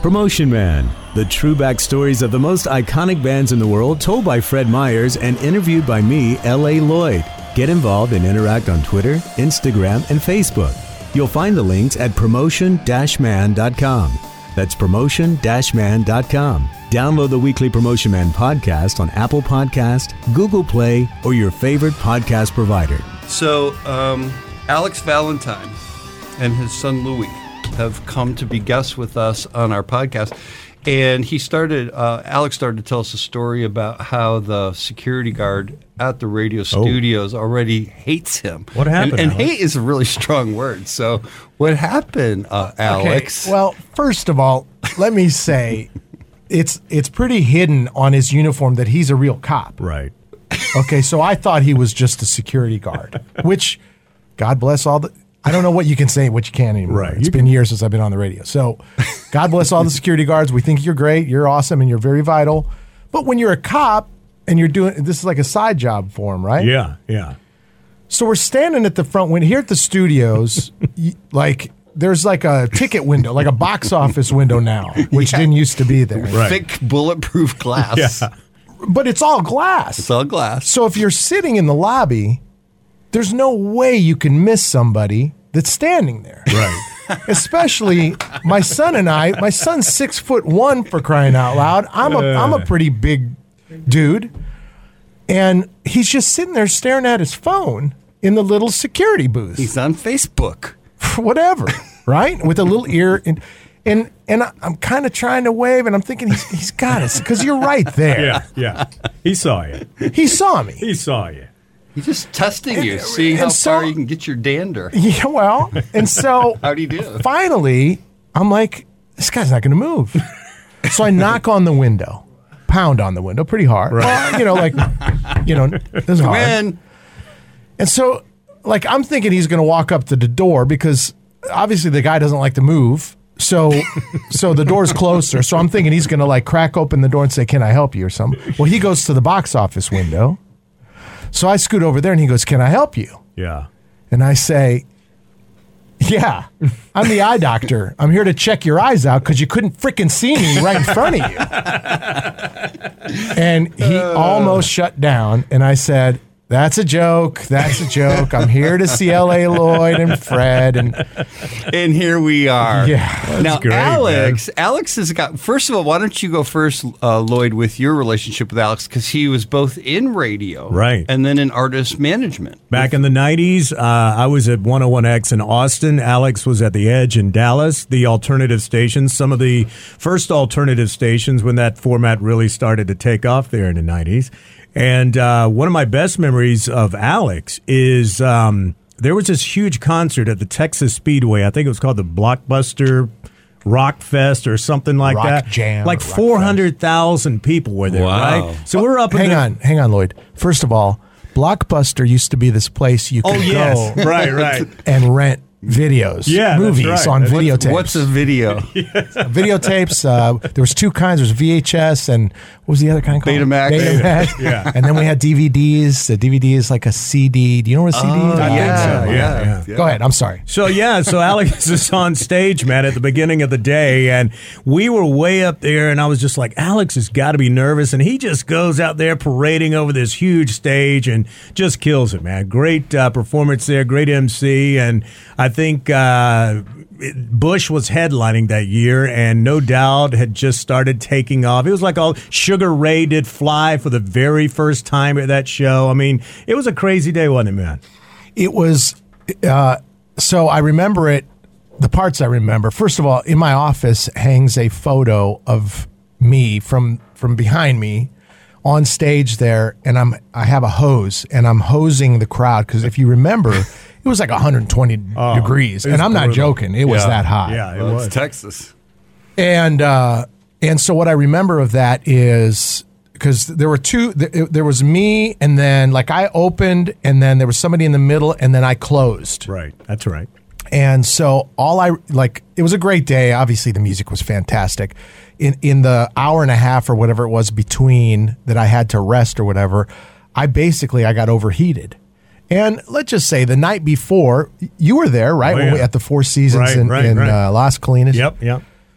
Promotion Man, the true backstories of the most iconic bands in the world told by Fred Myers and interviewed by me, L.A. Lloyd. Get involved and interact on Twitter, Instagram, and Facebook. You'll find the links at promotion-man.com. That's promotion-man.com. Download the weekly Promotion Man podcast on Apple Podcast, Google Play, or your favorite podcast provider. So, Alex Valentine and his son Louis have come to be guests with us on our podcast. And Alex started to tell us a story about how the security guard at the radio studios already hates him. What happened, And Alex? hate is a really strong word. So what happened, Alex? Okay. Well, first of all, let me say it's pretty hidden on his uniform that he's a real cop. Right. Okay, so I thought he was just a security guard, which, God bless all the... I don't know what you can say, what you can't anymore. Right. It's been years since I've been on the radio. So God bless all the security guards. We think you're great, you're awesome, and you're very vital. But when you're a cop and you're doing... This is like a side job for him, right? Yeah. So we're standing at the front window here at the studios, like... There's like a ticket window, like a box office window now, which didn't used to be there. Right. Thick bulletproof glass. Yeah. But it's all glass. It's all glass. So if you're sitting in the lobby, there's no way you can miss somebody that's standing there. Right. Especially my son and I. My son's 6'1" for crying out loud. I'm a pretty big dude. And he's just sitting there staring at his phone in the little security booth. He's on Facebook. Whatever, right? With a little ear, and I'm kind of trying to wave, and I'm thinking he's got us because you're right there. Yeah. He saw you. He saw me. He saw you. He's just testing you, seeing how far you can get your dander. Yeah, well, and so How do you do? Finally, I'm like, this guy's not going to move. So I knock on the window, pound on the window pretty hard. Right. This is hard. Man, And so, like, I'm thinking he's going to walk up to the door because obviously the guy doesn't like to move. So the door's closer. So I'm thinking he's going to like crack open the door and say, "Can I help you?" or something. Well, he goes to the box office window. So I scoot over there and he goes, "Can I help you?" Yeah. And I say, "Yeah, I'm the eye doctor. I'm here to check your eyes out because you couldn't freaking see me right in front of you." And he almost shut down. And I said, "That's a joke. That's a joke. I'm here to see L.A. Lloyd and Fred." And here we are. Yeah. Now, great, Alex has got. First of all, why don't you go first, Lloyd, with your relationship with Alex? Because he was both in radio, Right. and then in artist management. Back in the 90s, I was at 101X in Austin. Alex was at The Edge in Dallas, the alternative stations, some of the first alternative stations when that format really started to take off there in the 90s. And one of my best memories of Alex is there was this huge concert at the Texas Speedway. I think it was called the Blockbuster Rock Fest or something like Rock that. Jam Like or Rock 400,000 people were there, Wow. right? So we're up in hang on, Lloyd. First of all, Blockbuster used to be this place you could go right. and rent videos, movies right. on videotapes. What's a video? Videotapes? There was two kinds. There was VHS and what was the other kind called? Betamax. Betamax. Yeah. And then we had DVDs. The DVD is like a CD. Do you know what a CD is? I think so. Yeah. Go ahead. I'm sorry. So Alex is on stage, man, at the beginning of the day, and we were way up there, and I was just like, Alex has got to be nervous, and he just goes out there parading over this huge stage and just kills it, man. Great performance there, great MC, and I think Bush was headlining that year, and No Doubt had just started taking off. It was like all Sugar Ray did Fly for the very first time at that show. I mean, it was a crazy day, wasn't it, man? It was. So I remember it. The parts I remember. First of all, in my office hangs a photo of me from behind me on stage there, and I have a hose, and I'm hosing the crowd because if you remember, it was like 120 degrees, and I'm not joking. It was that hot. Yeah, it Well, was. it's Texas. And so what I remember of that is because there were two. There was me, and then like I opened, and then there was somebody in the middle, and then I closed. Right, that's right. And so it was a great day. Obviously, the music was fantastic. In the hour and a half or whatever it was between that I had to rest or whatever, I got overheated. And let's just say the night before, you were there, right? Oh, When yeah. we at the Four Seasons Right. in Las Colinas. Yep.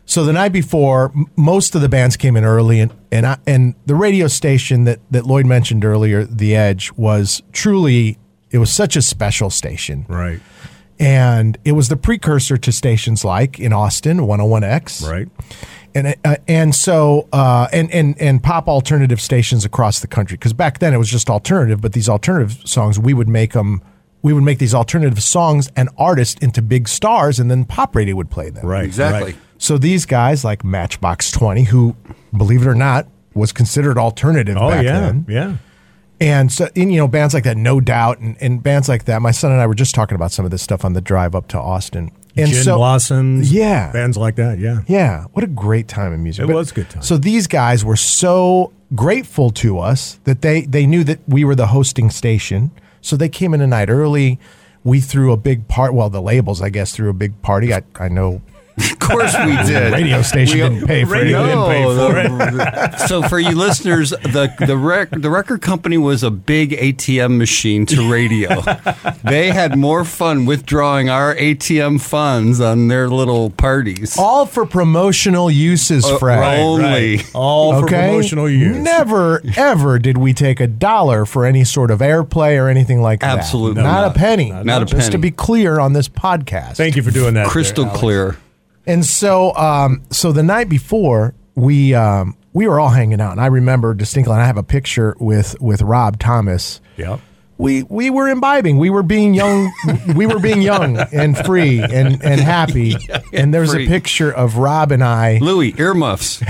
So the night before, most of the bands came in early, and the radio station that Lloyd mentioned earlier, The Edge, was truly, it was such a special station. Right. And it was the precursor to stations like in Austin, 101X. Right. And pop alternative stations across the country. Because back then it was just alternative, but these alternative songs, we would make these alternative songs and artists into big stars, and then pop radio would play them. Right. Exactly. Right. So these guys like Matchbox 20, who, believe it or not, was considered alternative back then. Yeah. And so, bands like that, No Doubt, and bands like that. My son and I were just talking about some of this stuff on the drive up to Austin. And Gin Blossoms. Yeah. Bands like that, yeah. Yeah. What a great time in music. It was a good time. So these guys were so grateful to us that they knew that we were the hosting station. So they came in a night early. We threw a big party. Well, the labels, I guess, threw a big party. I know. Of course we did. The radio station didn't pay for it. Didn't pay for it. So for you listeners, the record company was a big ATM machine to radio. They had more fun withdrawing our ATM funds on their little parties. All for promotional uses, Fred. Only. Right. All for promotional use. Never, ever did we take $1 for any sort of airplay or anything like that. Absolutely not not. a penny. Not a Just to penny. be clear on this podcast. Thank you for doing that. Crystal there, Alex. clear. And so, so the night before, we were all hanging out, and I remember distinctly. And I have a picture with Rob Thomas. Yep. We were imbibing. We were being young. We were being young and free and happy. And there's free. a picture of Rob and I Louis, earmuffs.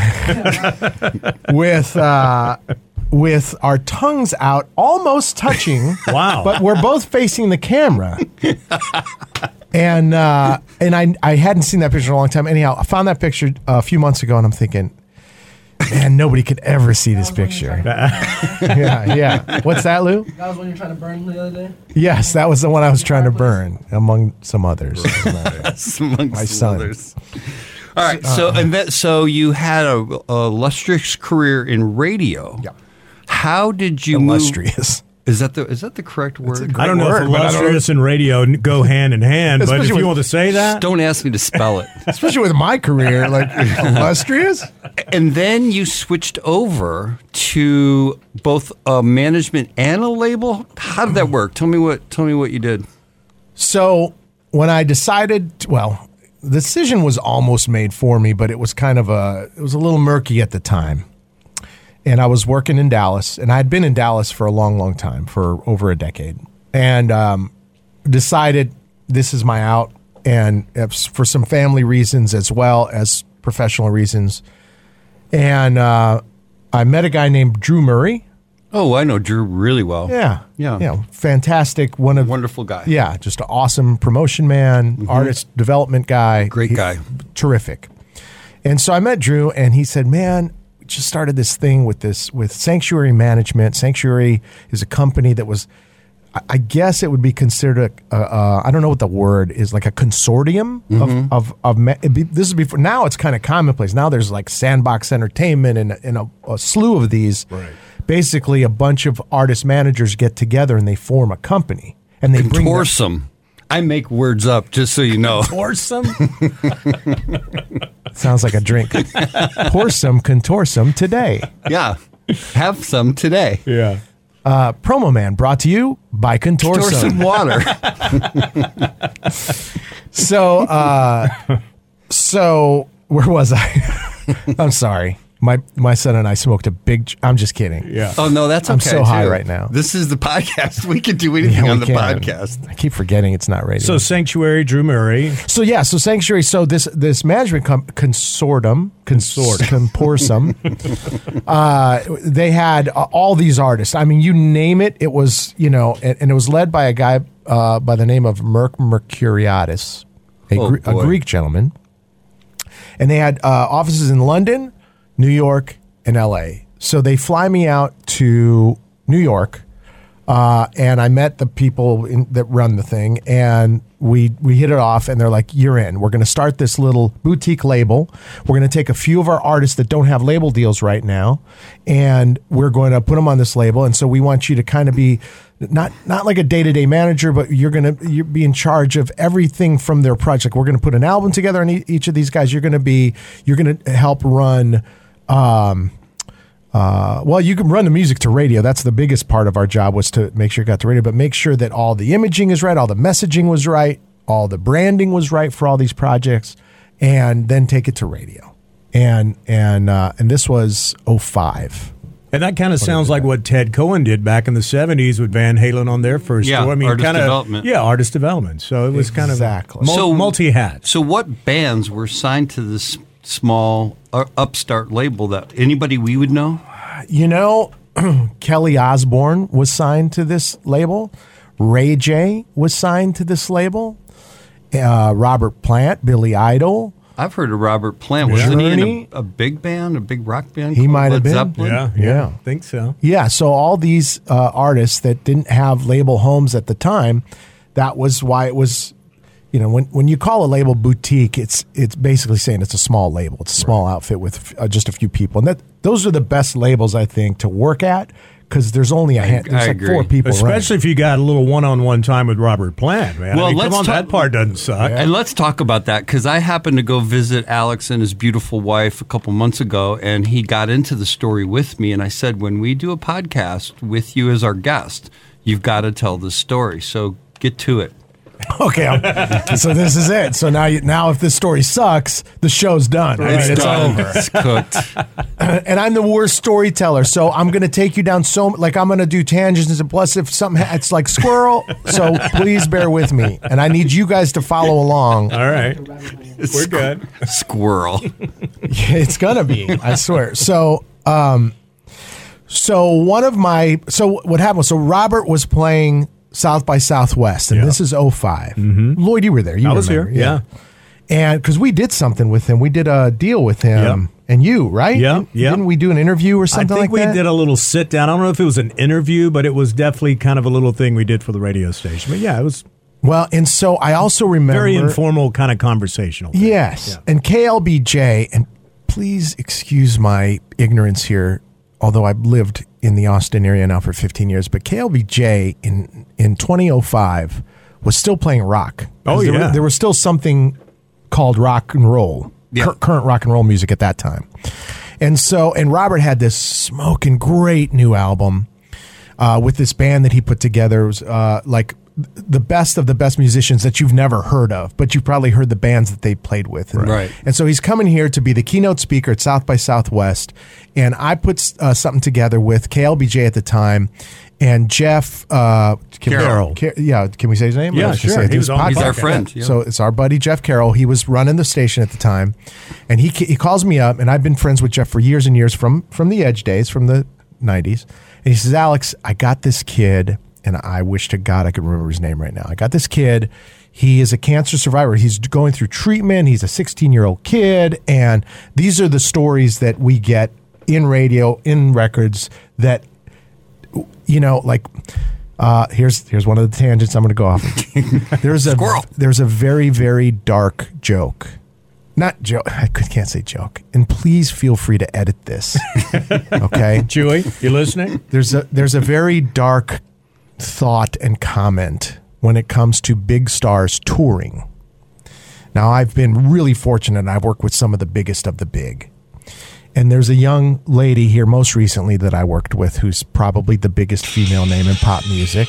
with our tongues out, almost touching. Wow. But we're both facing the camera. And I hadn't seen that picture in a long time. Anyhow, I found that picture a few months ago, and I'm thinking, man, nobody could ever see this picture. Yeah. What's that, Lou? That was when you were trying to burn the other day? Yes, that was the one I was trying to burn, among some others. Amongst My son. others. All right. So you had a illustrious career in radio. Yeah. How did you Illustrious. Is that the correct word? I don't know word, if but I don't know. illustrious and radio go hand in hand, but if Especially you with- want to say that, Don't ask me to spell it. Especially with my career, like illustrious. And then you switched over to both a management and a label. How did that work? Tell me what you did. So when I decided, the decision was almost made for me, but it was it was a little murky at the time. And I was working in Dallas, and I had been in Dallas for a long, long time, for over a decade, and decided this is my out, and for some family reasons as well as professional reasons. And I met a guy named Drew Murray. Oh, I know Drew really well. Yeah. Fantastic. Wonderful guy. Yeah, just an awesome promotion man, artist development guy. Great guy. Terrific. And so I met Drew, and he said, man, we just started this thing with Sanctuary Management. Sanctuary is a company that was, I guess it would be considered, I don't know what the word is, like a consortium this is before. Now it's kind of commonplace. Now there's like Sandbox Entertainment and a slew of these. Right. Basically, a bunch of artist managers get together and they form a company. And they bring their- Contorsum. I make words up, just so you know. Foursome? Sounds like a drink. Pour some Contorsum today. Yeah. Have some today. Yeah. Promo Man brought to you by Contorsum. Contorsum water. So where was I? I'm sorry. My son and I smoked a big. I'm just kidding. Yeah. Oh, no, that's okay. I'm so high too. right now. This is the podcast. We can do anything Yeah, on we the can. podcast. I keep forgetting it's not radio. So Sanctuary, Drew Murray. So Sanctuary. So this management consortium, they had all these artists. I mean, you name it. It was and it was led by a guy by the name of Mercuriadis, a Greek gentleman, and they had offices in London, New York, and L.A. So they fly me out to New York, and I met the people that run the thing, and we hit it off, and they're like, "You're in. We're going to start this little boutique label. We're going to take a few of our artists that don't have label deals right now, and we're going to put them on this label. And so we want you to kind of be not like a day-to-day manager, but you'll be in charge of everything from their project. We're going to put an album together on each of these guys. You're going to help run." Well, you can run the music to radio. That's the biggest part of our job, was to make sure it got to radio, but make sure that all the imaging is right, all the messaging was right, all the branding was right for all these projects, and then take it to radio. And this was 05. And that kind of sounds like what Ted Cohen did back in the 70s with Van Halen on their first tour. I mean, artist development. Yeah, artist development. So it was kind of multi-hat. So what bands were signed to this small upstart label that anybody we would know? You know, Kelly Osbourne was signed to this label. Ray J was signed to this label. Robert Plant, Billy Idol. I've heard of Robert Plant. Wasn't he in a big band, a big rock band? He might have been. Zeppelin? Yeah, I think so. Yeah, so all these artists that didn't have label homes at the time, that was why it was. You know, when you call a label boutique, it's basically saying it's a small label. It's a small outfit with just a few people, and those are the best labels, I think, to work at, because there's only there's like 4 people, especially if you got a little one-on-one time with Robert Plant, man. Well, that part doesn't suck. And let's talk about that, because I happened to go visit Alex and his beautiful wife a couple months ago, and he got into the story with me, and I said, when we do a podcast with you as our guest, you've got to tell this story. So get to it. Okay, so this is it. So now, if this story sucks, the show's done. Right. It's over. It's cooked. And I'm the worst storyteller, so I'm going to take you down I'm going to do tangents, and plus if something, it's like squirrel. So please bear with me, and I need you guys to follow along. All right, we're good. Squirrel. It's gonna be, I swear. So what happened was, Robert was playing South by Southwest, and this is 05. Mm-hmm. Lloyd, you were there. I was here, yeah. And because we did something with him. We did a deal with him and you, right? Yeah. Didn't we do an interview or something like that? I think we did a little sit down. I don't know if it was an interview, but it was definitely kind of a little thing we did for the radio station. But yeah, it was... Well, and so I also remember... Very informal, kind of conversational thing. Yes. Yeah. And KLBJ, and please excuse my ignorance here, although I've lived in the Austin area now for 15 years, but KLBJ in 2005 was still playing rock. Oh, yeah. There was still something called rock and roll, current rock and roll music at that time. And Robert had this smoking great new album with this band that he put together. It was like the best of the best musicians that you've never heard of, but you've probably heard the bands that they played with. Right. And so he's coming here to be the keynote speaker at South by Southwest. And I put something together with KLBJ at the time and Jeff Carroll. Can we say his name? Yeah, sure. He's our friend. Yeah. So it's our buddy Jeff Carroll. He was running the station at the time, and he calls me up, and I've been friends with Jeff for years and years from the Edge days, from the 90s. And he says, Alex, I got this kid, and I wish to God I could remember his name right now. I got this kid. He is a cancer survivor. He's going through treatment. He's a 16-year-old kid, and these are the stories that we get in radio, in records that, like, here's one of the tangents I'm going to go off. There's a very, very dark joke. Not joke. I can't say joke. And please feel free to edit this. Okay, Chewy, you listening? There's a very dark thought and comment when it comes to big stars touring. Now, I've been really fortunate. I've worked with some of the biggest of the big. And there's a young lady here most recently that I worked with who's probably the biggest female name in pop music.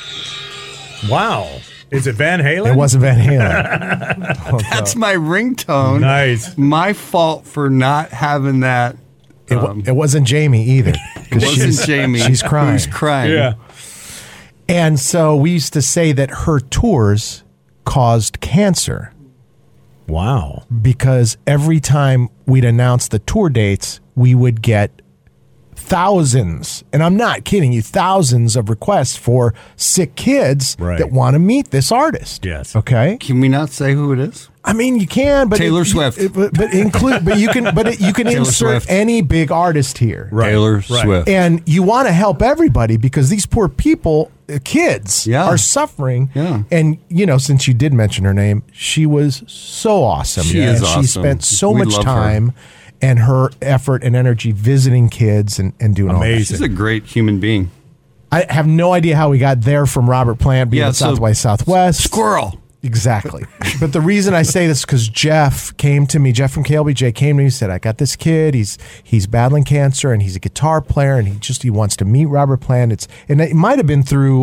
Wow. Is it Van Halen? It wasn't Van Halen. That's my ringtone. Nice. My fault for not having that. It wasn't Jamie either. It wasn't Jamie. She's crying. Who's crying? Yeah. And so we used to say that her tours caused cancer. Wow. Because every time we'd announce the tour dates, we would get thousands, and I'm not kidding you, thousands of requests for sick kids that want to meet this artist. Yes. Okay? Can we not say who it is? I mean, you can, but Taylor Swift. You can insert Swift. any big artist here, Right. Taylor Swift. and you want to help everybody because these poor people, kids, Yeah. are suffering. Yeah. And since you did mention her name, she was so awesome. She is and awesome. She spent so We much love her. time and her effort and energy visiting kids and doing all that. Amazing. She's a great human being. I have no idea how we got there from Robert Plant being Yeah, at so- South by Southwest. Squirrel. Exactly. But the reason I say this is because Jeff came to me. Jeff from KLBJ came to me and said, I got this kid. He's battling cancer and he's a guitar player and he wants to meet Robert Plant. And it might have been through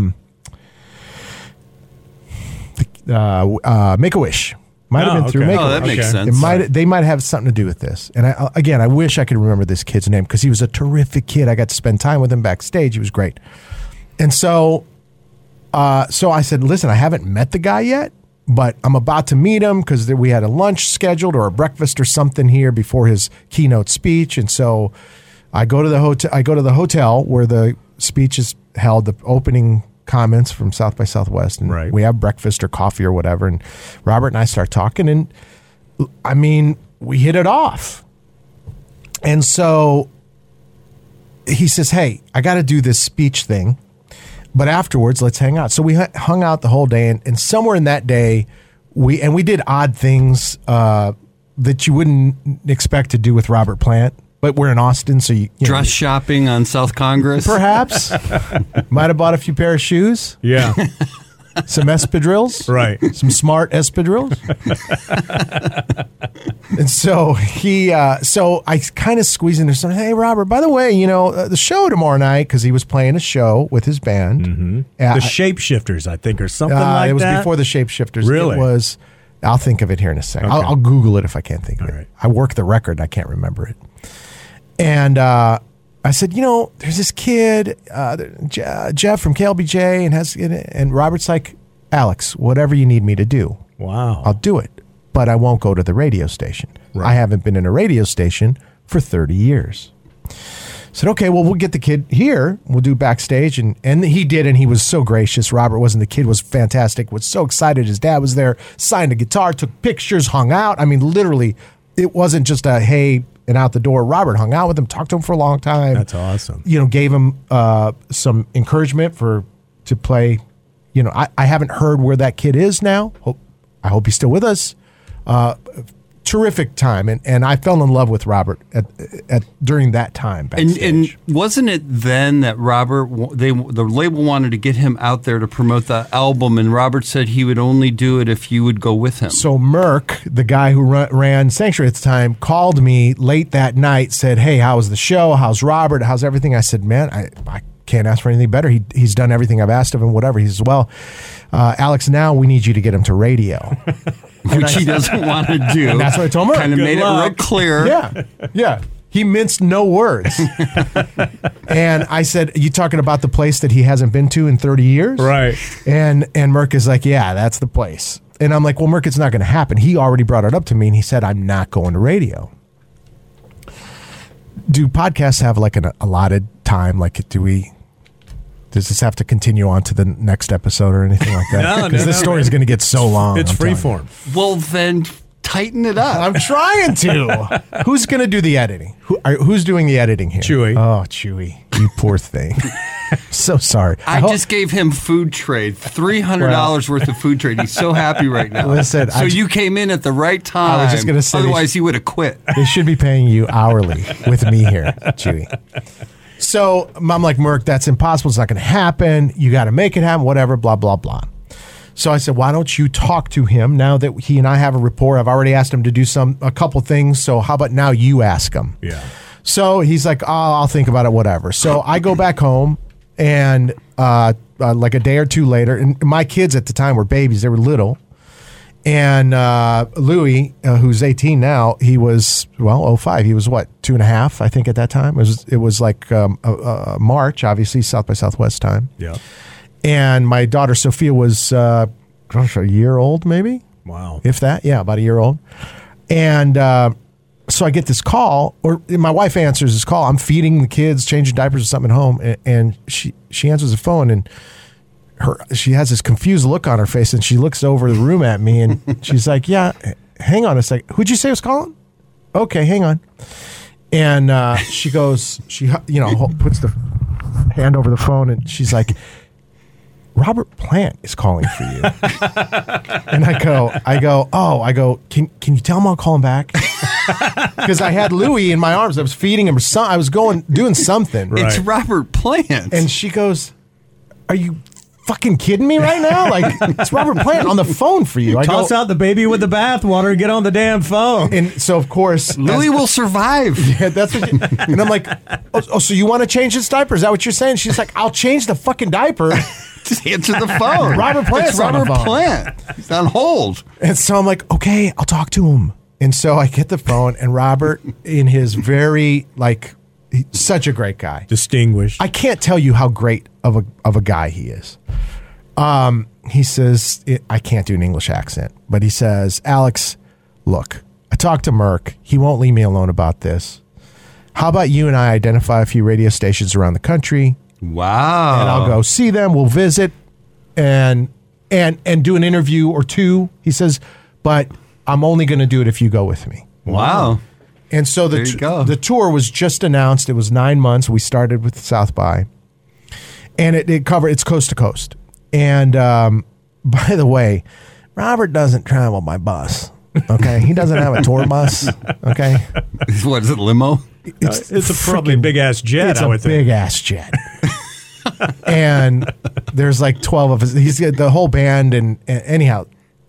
Make-A-Wish. Might have been through okay. Make-A-Wish. Oh, that makes sense. They might have something to do with this. And I wish I could remember this kid's name because he was a terrific kid. I got to spend time with him backstage. He was great. And so I said, listen, I haven't met the guy yet, but I'm about to meet him because we had a lunch scheduled or a breakfast or something here before his keynote speech. And so I go to the hotel where the speech is held, the opening comments from South by Southwest. And Right. we have breakfast or coffee or whatever. And Robert and I start talking. And I mean, we hit it off. And so he says, hey, I got to do this speech thing. But afterwards, let's hang out. So we hung out the whole day, and somewhere in that day, we did odd things that you wouldn't expect to do with Robert Plant. But we're in Austin, so you know, Dress shopping on South Congress. perhaps might have bought a few pair of shoes, Yeah. some espadrilles, Right. some smart espadrilles. And so so I kind of squeezed in there something. Hey, Robert, by the way, the show tomorrow night, because he was playing a show with his band. Mm-hmm. The Shapeshifters, I think, or something like it was that. before the Shapeshifters. Really? It was. I'll think of it here in a second. Okay. I'll Google it if I can't think of All it. right. I work the record. I can't remember it. And I said, there's this kid, Jeff from KLBJ, and Robert's like, Alex, whatever you need me to do, Wow. I'll do it. But I won't go to the radio station. Right. I haven't been in a radio station for 30 years. Said, okay, well, we'll get the kid here. We'll do backstage. And he did, and he was so gracious. Robert wasn't. The kid was fantastic, was so excited. His dad was there, signed a guitar, took pictures, hung out. I mean, literally, it wasn't just a, hey, and out the door. Robert hung out with him, talked to him for a long time. That's awesome. Gave him some encouragement to play. I haven't heard where that kid is now. I hope he's still with us. Terrific time, and I fell in love with Robert at during that time backstage. And wasn't it then that the label wanted to get him out there to promote the album, and Robert said he would only do it if you would go with him? So Merck, the guy who ran Sanctuary at the time, called me late that night, said, hey, how was the show? How's Robert? How's everything? I said, man, I can't ask for anything better. He's done everything I've asked of him, whatever. He says, well, Alex, now we need you to get him to radio. Which he doesn't want to do. And that's what I told Merck. Kind of Good made luck. it real clear. Yeah. He minced no words. And I said, you talking about the place that he hasn't been to in 30 years? Right. And Merck is like, yeah, that's the place. And I'm like, well, Merck, it's not going to happen. He already brought it up to me, and he said, I'm not going to radio. Do podcasts have like an allotted time? Like, does this have to continue on to the next episode or anything like that? No, Because this story is going to get so long. It's I'm telling you. freeform. Well, then tighten it up. I'm trying to. Who's going to do the editing? Who's doing the editing here? Chewy. Oh, Chewy. You poor thing. So sorry. I just gave him food trade, $300 worth of food trade. He's so happy right now. Listen, so you came in at the right time. I was just gonna say- otherwise he would have quit. They should be paying you hourly with me here, Chewy. So I'm like, Merck, that's impossible. It's not going to happen. You got to make it happen, whatever, blah, blah, blah. So I said, why don't you talk to him now that he and I have a rapport? I've already asked him to do a couple things. So how about now you ask him? Yeah. So he's like, oh, I'll think about it, whatever. So I go back home, and like a day or two later, and my kids at the time were babies. They were little. And Louis, who's 18 now, he was, 05. He was what, 2.5, I think, at that time. It was like March, obviously, South by Southwest time. Yeah. And my daughter Sophia was, a year old, maybe? Wow. If that, yeah, about a year old. And so I get this call, or my wife answers this call. I'm feeding the kids, changing diapers or something at home, and she answers the phone, and she has this confused look on her face, and she looks over the room at me, and she's like, "Yeah, hang on a second. Who'd you say was calling?" "Okay, hang on." And she goes, she puts the hand over the phone, and she's like, "Robert Plant is calling for you." And I go, can you tell him I'll call him back? Because I had Louis in my arms. I was feeding him. I was doing something. Right. It's Robert Plant. And she goes, "Are you fucking kidding me right now? Like, it's Robert Plant on the phone for you." Toss out the baby with the bathwater and get on the damn phone. And so, of course, Louis will survive. Yeah, that's what. And I'm like, oh, so you want to change his diaper? Is that what you're saying? She's like, "I'll change the fucking diaper." Just answer the phone. Robert Plant's It's on the Robert phone. Plant. He's on hold. And so I'm like, "Okay, I'll talk to him." And so I get the phone, and Robert, in his very such a great guy, Distinguished. I can't tell you how great of a guy he is. He says, I can't do an English accent, but he says, "Alex, look, I talked to Merck. He won't leave me alone about this. How about you and I identify a few radio stations around the country, Wow. and I'll go see them. We'll visit and do an interview or two." He says, "But I'm only going to do it if you go with me." Wow. And so There you go. the tour was just announced. It was 9 months. We started with South by, and it's coast to coast. And by the way, Robert doesn't travel by bus. Okay, he doesn't have a tour bus. Okay, What is it, limo? It's a probably big ass jet. it's I a would think. big ass jet. And there's like 12 of us. He's got the whole band. And anyhow,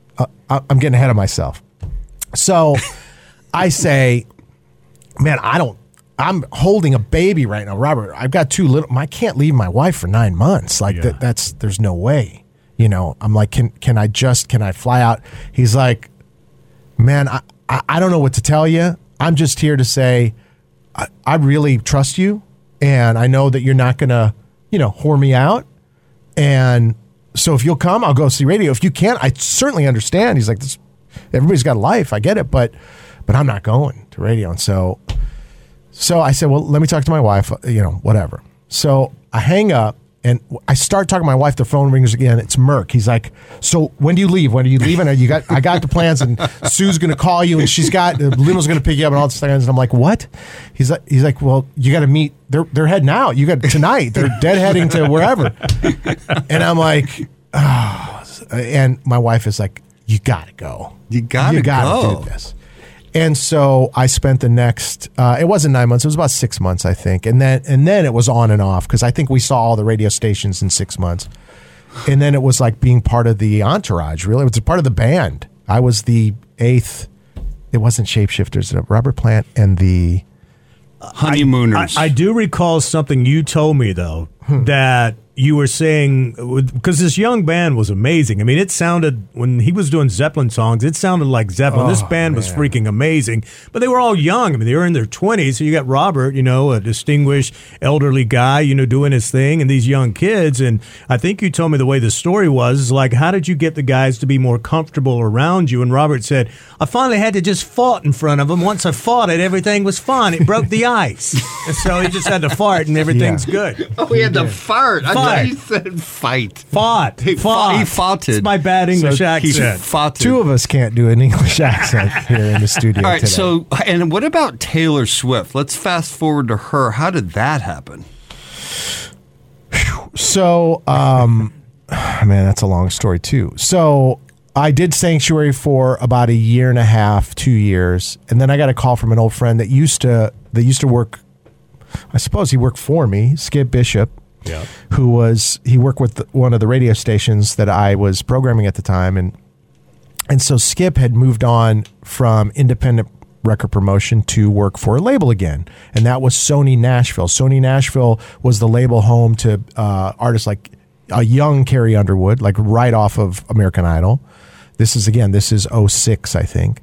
I'm getting ahead of myself. So I say, "Man, I'm holding a baby right now, Robert. I've got I can't leave my wife for 9 months. Like Yeah. there's no way. I'm like, can I fly out?" He's like, "Man, I don't know what to tell you. I'm just here to say, I really trust you. And I know that you're not going to, whore me out. And so if you'll come, I'll go see radio. If you can't, I certainly understand." He's like, "Everybody's got a life. I get it, but I'm not going to radio." And so I said, "Well, let me talk to my wife, whatever." So I hang up and I start talking to my wife. The phone rings again. It's Merck. He's like, "So when do you leave? When are you leaving? I got the plans, and Sue's going to call you, and the limo's going to pick you up and all this things." And I'm like, "What?" He's like, "Well, you got to meet. They're heading out. You got tonight. They're deadheading to wherever." And I'm like, "Oh," and my wife is like, "You got to go. You gotta go. do this." And so I spent the next, it wasn't 9 months, it was about 6 months, I think. And then it was on and off, because I think we saw all the radio stations in 6 months. And then it was like being part of the entourage, really. It was a part of the band. I was the eighth, it wasn't Shapeshifters, Robert Plant and the... Honeymooners. I do recall something you told me, though, that you were saying, because this young band was amazing. I mean, it sounded, when he was doing Zeppelin songs, it sounded like Zeppelin. This band was freaking amazing. But they were all young. I mean, they were in their 20s. So you got Robert, a distinguished elderly guy, doing his thing, and these young kids. And I think you told me the way the story was, like, how did you get the guys to be more comfortable around you? And Robert said, "I finally had to just fart in front of them. Once I farted, everything was fine. It broke the ice." And so he just had to fart, and everything's good. Oh, he had to fart. I thought Fight. he said fight. Fought. He farted. It's my bad English He accent. farted. Two of us can't do an English accent here in the studio All right, today. so, and what about Taylor Swift? Let's fast forward to her. How did that happen? So, man, that's a long story too. So I did Sanctuary for about a year and a half, 2 years. And then I got a call from an old friend that used to work, I suppose he worked for me, Skip Bishop, Yeah. he worked with one of the radio stations that I was programming at the time. And so Skip had moved on from independent record promotion to work for a label again. And that was Sony Nashville. Sony Nashville was the label home to artists like a young Carrie Underwood, like right off of American Idol. This is 06, I think.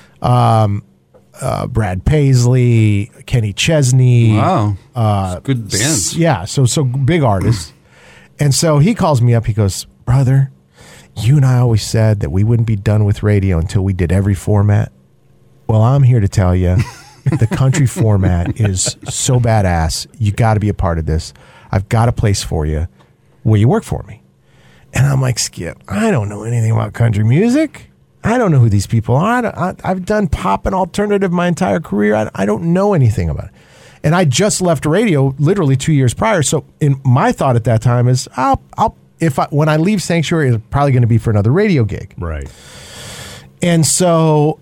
Brad Paisley, Kenny Chesney. Wow. Good band. Yeah, so big artists. And so he calls me up. He goes, "Brother, you and I always said that we wouldn't be done with radio until we did every format. Well, I'm here to tell you the country format is so badass. You got to be a part of this. I've got a place for you. Will you work for me?" And I'm like, Skip, I don't know anything about country music. I don't know who these people are. I've done pop and alternative my entire career. I don't know anything about it. And I just left radio literally 2 years prior. So in my thought at that time is when I leave Sanctuary, it's probably going to be for another radio gig. Right. And so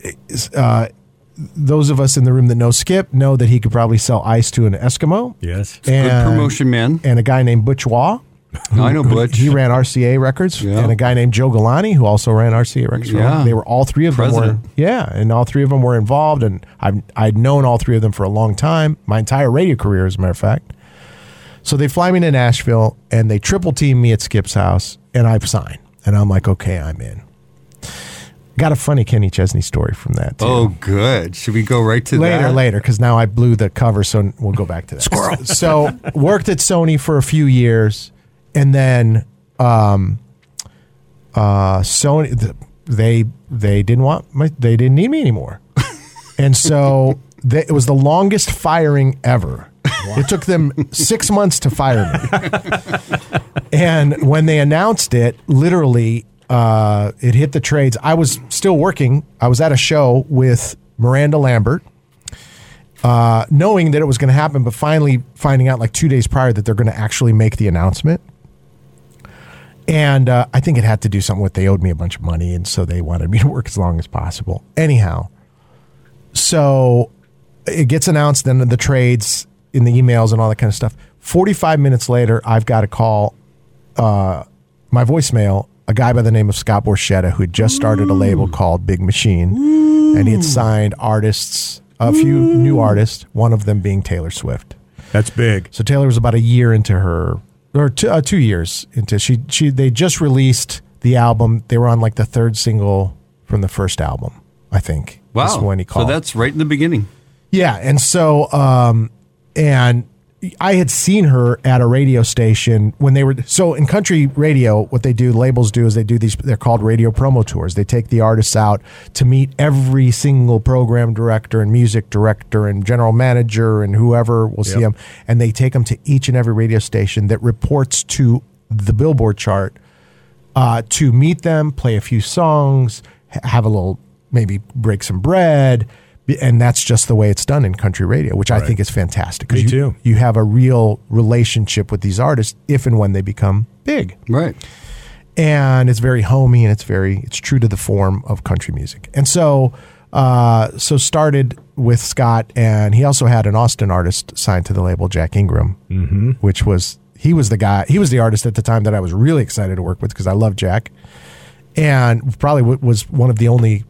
those of us in the room that know Skip know that he could probably sell ice to an Eskimo. Yes. Good promotion, man. And a guy named Butch Waugh. I know Butch. He ran RCA Records. Yeah. And a guy named Joe Galani, who also ran RCA Records. Yeah. They were all three of President. them. And all three of them were involved. And I'd known all three of them for a long time, my entire radio career, as a matter of fact. So they fly me to Nashville, and they triple team me at Skip's house, and I sign. And I'm like, okay, I'm in. Got a funny Kenny Chesney story from that, too. Oh, good. Should we go right to that? Later, because now I blew the cover, so we'll go back to that. Squirrel. So worked at Sony for a few years, and then Sony they didn't need me anymore, and so it was the longest firing ever. Wow. It took them 6 months to fire me, and when they announced it, literally. It hit the trades. I was still working. I was at a show with Miranda Lambert, knowing that it was going to happen, but finally finding out like 2 days prior that they're going to actually make the announcement. And I think it had to do something with they owed me a bunch of money, and so they wanted me to work as long as possible. Anyhow, so it gets announced, then the trades in the emails and all that kind of stuff. 45 minutes later, I've got to call my voicemail. A guy by the name of Scott Borchetta, who had just started a label called Big Machine, and he had signed artists, a few new artists, one of them being Taylor Swift. That's big. So Taylor was about a year into her, or 2 years into. They just released the album. They were on like the third single from the first album, I think. Wow. Is when he called. So that's right in the beginning. Yeah, and so and I had seen her at a radio station when they were, so in country radio, what they do, labels do, is they do these, they're called radio promo tours. They take the artists out to meet every single program director and music director and general manager and whoever will see them. And they take them to each and every radio station that reports to the Billboard chart to meet them, play a few songs, have a little, maybe break some bread. And that's just the way it's done in country radio, which I think is fantastic. Me too. You have a real relationship with these artists if and when they become big. Right. And it's very homey, and it's true to the form of country music. And so started with Scott, and he also had an Austin artist signed to the label, Jack Ingram, which was, he was the artist at the time that I was really excited to work with because I love Jack. And probably was one of the only,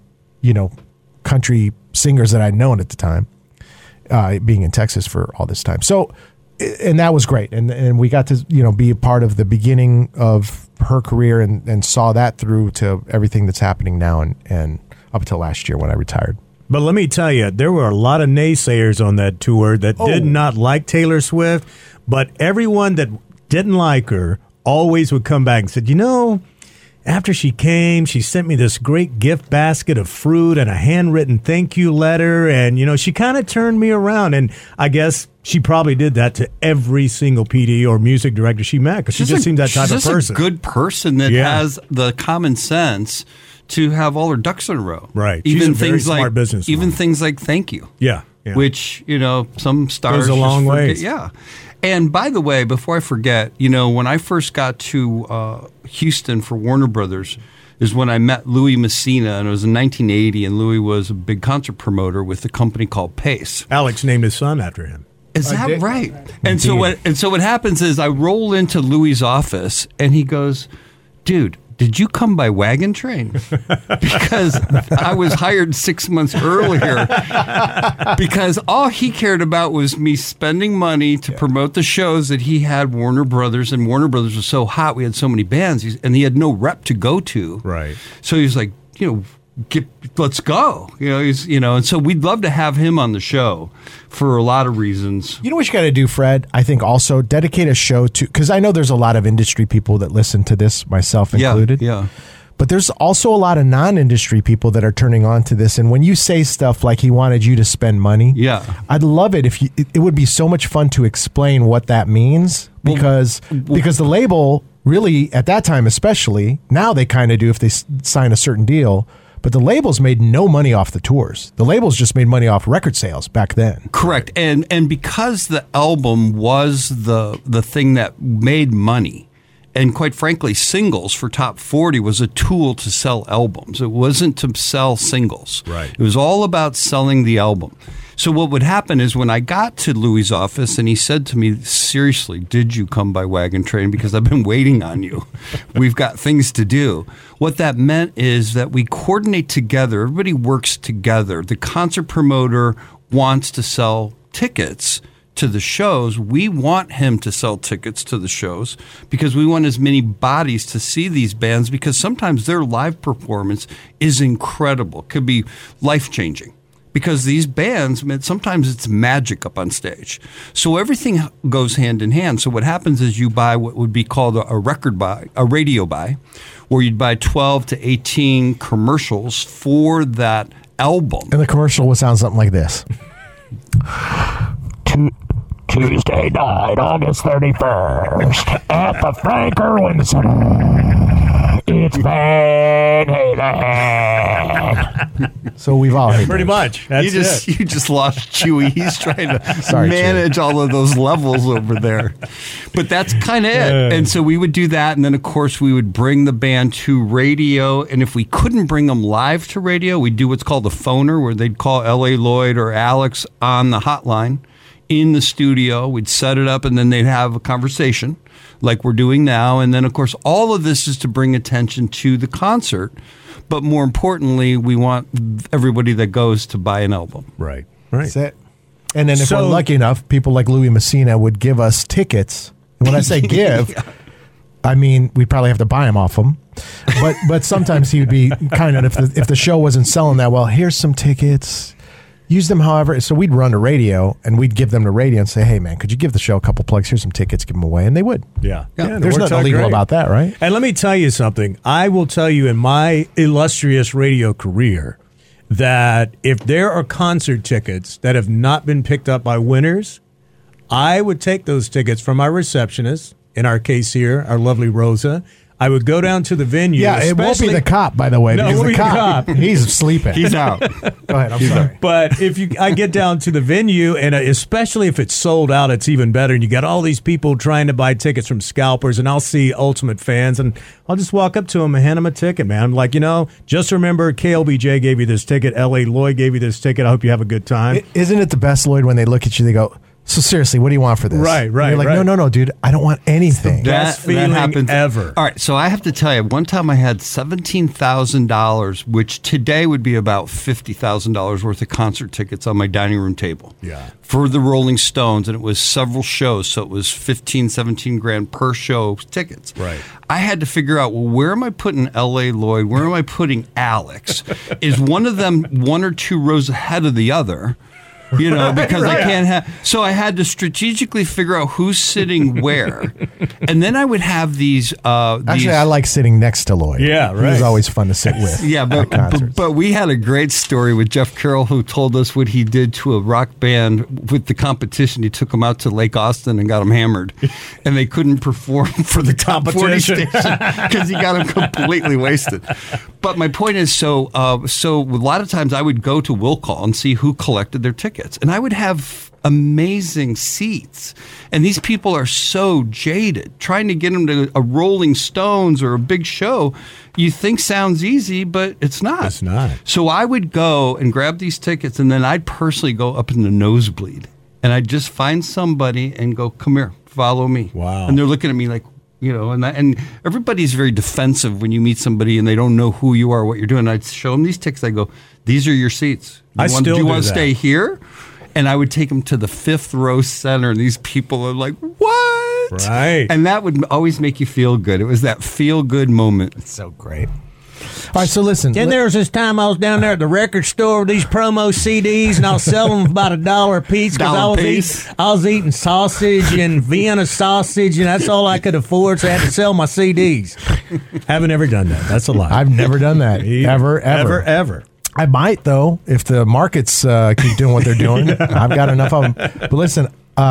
country singers that I'd known at the time, being in Texas for all this time. So, and that was great. And we got to, be a part of the beginning of her career and saw that through to everything that's happening now and up until last year when I retired. But let me tell you, there were a lot of naysayers on that tour that did not like Taylor Swift, but everyone that didn't like her always would come back and said, after she came, she sent me this great gift basket of fruit and a handwritten thank you letter. And, she kind of turned me around. And I guess she probably did that to every single PD or music director she met because she just seemed that type of person. She's a good person that has the common sense to have all her ducks in a row. Right. Even She's a things very smart businesswoman. Even things like thank you. Yeah. Which, some stars goes a long way. Yeah. And by the way, before I forget, when I first got to Houston for Warner Brothers is when I met Louis Messina, and it was in 1980, and Louis was a big concert promoter with a company called Pace. Alex named his son after him. Is that right? And so what happens is I roll into Louis' office, and he goes, "Dude, did you come by wagon train?" Because I was hired 6 months earlier because all he cared about was me spending money to promote the shows that he had Warner Brothers, and Warner Brothers was so hot. We had so many bands and he had no rep to go to. Right. So he was like, let's go. And so we'd love to have him on the show for a lot of reasons. You know what you got to do, Fred? I think also dedicate a show to, because I know there's a lot of industry people that listen to this, myself included. Yeah. But there's also a lot of non-industry people that are turning on to this. And when you say stuff like he wanted you to spend money, I'd love it if it would be so much fun to explain what that means because the label really, at that time especially, now they kind of do if they sign a certain deal, but the labels made no money off the tours. The labels just made money off record sales back then. Correct. And because the album was the thing that made money, and quite frankly, singles for Top 40 was a tool to sell albums. It wasn't to sell singles. Right. It was all about selling the album. So what would happen is when I got to Louie's office and he said to me, seriously, did you come by wagon train? Because I've been waiting on you. We've got things to do. What that meant is that we coordinate together. Everybody works together. The concert promoter wants to sell tickets to the shows. We want him to sell tickets to the shows because we want as many bodies to see these bands because sometimes their live performance is incredible. Could be life-changing. Because these bands, sometimes it's magic up on stage. So everything goes hand in hand. So what happens is you buy what would be called a record buy, a radio buy, where you'd buy 12 to 18 commercials for that album. And the commercial would sound something like this. Tuesday night, August 31st, at the Frank Erwin Center. It's Van Halen. So we've all heard Pretty that. much. That's it. You just lost Chewy. He's trying to Sorry, manage all of those levels over there. But that's kind of it. And so we would do that. And then, of course, we would bring the band to radio. And if we couldn't bring them live to radio, we'd do what's called a phoner, where they'd call L.A. Lloyd or Alex on the hotline in the studio. We'd set it up, and then they'd have a conversation like we're doing now. And then, of course, all of this is to bring attention to the concert. But more importantly, we want everybody that goes to buy an album. Right. That's it. And then if So- we're lucky enough, people like Louis Messina would give us tickets. And when I say give, I mean we'd probably have to buy them off him. But sometimes he would be kind of, if the show wasn't selling that well, here's some tickets. Use them however. So we'd run to radio and we'd give them to radio and say, hey, man, could you give the show a couple plugs? Here's some tickets. Give them away. And they would. Yeah. There's nothing illegal about that, right? And let me tell you something. I will tell you in my illustrious radio career that if there are concert tickets that have not been picked up by winners, I would take those tickets from our receptionist, in our case here, our lovely Rosa. I would go down to the venue. Yeah, it won't be especially- the cop, by the way. No, it because won't the be the cop. he's sleeping. He's out. Go ahead. I'm sorry. But if I get down to the venue, and especially if it's sold out, it's even better. And you got all these people trying to buy tickets from scalpers, and I'll see Ultimate fans, and I'll just walk up to them and hand them a ticket, man. I'm like, just remember, KLBJ gave you this ticket, L.A. Lloyd gave you this ticket. I hope you have a good time. Isn't it the best, Lloyd, when they look at you, they go, so seriously, what do you want for this? Right, And you're like, right. no, dude, I don't want anything. Best feeling ever. All right, so I have to tell you, one time I had $17,000, which today would be about $50,000 worth of concert tickets on my dining room table. Yeah. For the Rolling Stones, and it was several shows, so it was 15, 17 grand per show tickets. Right. I had to figure out, well, where am I putting L.A. Lloyd? Where am I putting Alex? Is one of them one or two rows ahead of the other? Because I can't have. So I had to strategically figure out who's sitting where, and then I would have these. Actually, I like sitting next to Lloyd. Yeah, right. He's always fun to sit with. Yeah, at concerts. but we had a great story with Jeff Carroll, who told us what he did to a rock band with the competition. He took them out to Lake Austin and got them hammered, and they couldn't perform for the top 40 competition. station because he got them completely wasted. But my point is, so a lot of times I would go to Will Call and see who collected their tickets. And I would have amazing seats. And these people are so jaded. Trying to get them to a Rolling Stones or a big show, you think sounds easy, but it's not. It's not. So I would go and grab these tickets, and then I'd personally go up in the nosebleed. And I'd just find somebody and go, come here, follow me. Wow. And they're looking at me like, and everybody's very defensive when you meet somebody and they don't know who you are, what you're doing. I'd show them these tickets. I go, these are your seats. I still do you do want to that. stay here? And I would take them to the 5th row center, and these people are like, what? Right. And that would always make you feel good. It was that feel-good moment. So great. All right, so listen. Then there was this time I was down there at the record store with these promo CDs, and I was selling them about $1 a piece because I was eating sausage and Vienna sausage, and that's all I could afford, so I had to sell my CDs. Haven't ever done that. That's a lie. I've never done that. Ever. I might, though, if the markets keep doing what they're doing. I've got enough of them. But listen,